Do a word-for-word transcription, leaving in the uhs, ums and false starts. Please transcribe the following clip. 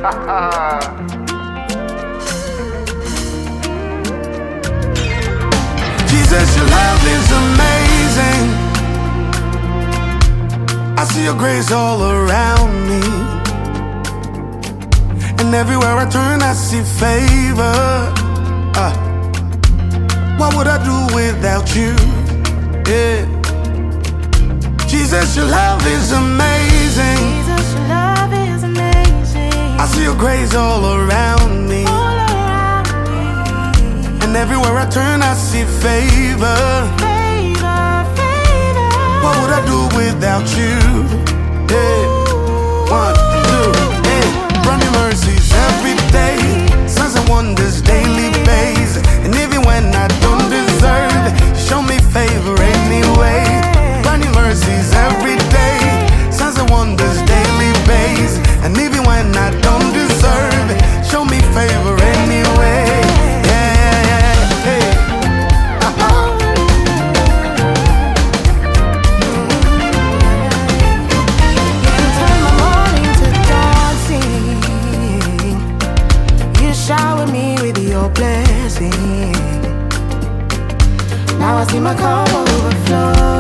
Jesus, your love is amazing. I see your grace all around me, and everywhere I turn I see favor. uh, What would I do without you? Yeah. Jesus, your love is amazing. Jesus, your love is amazing. I see your grace all around me, All around me. and everywhere I turn I see favor. Favor, favor. What would I do without you? Yeah. One, two, yeah. Running mercies every day, signs and wonders daily basis, and even when I don't deserve it, show me favor anyway. Running mercies every day, signs and wonders daily basis, and even when I don't deserve it, show me favor anyway. Yeah, yeah, hey. Shower me with your blessing. Now I see my cup overflow.